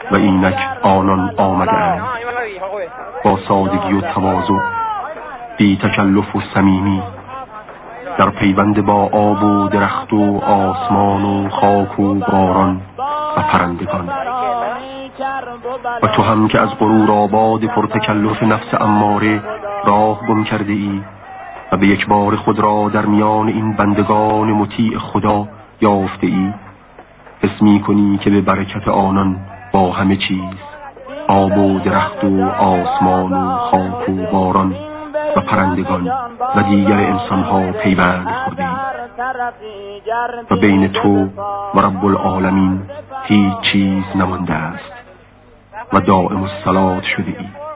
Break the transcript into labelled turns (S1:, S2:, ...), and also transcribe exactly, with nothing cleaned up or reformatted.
S1: و اینک آنان آمده اند با سادگی و تواضع، بی تکلف و صمیمی، در پیوند با آب و درخت و آسمان و خاک و باران و پرندگان. و تو هم که از غرور آباد پرتکلف نفس اماره راه گم کرده ای و به یک بار خود را در میان این بندگان مطیع خدا یافته ای، حس می کنی که به برکت آنان با همه چیز، آب و درخت و آسمان و خاک و باران و پرندگان و دیگر انسانها پیوند خورده ای و بین تو و رب العالمین هیچ چیز نمانده است و دائم الصلات شده ای.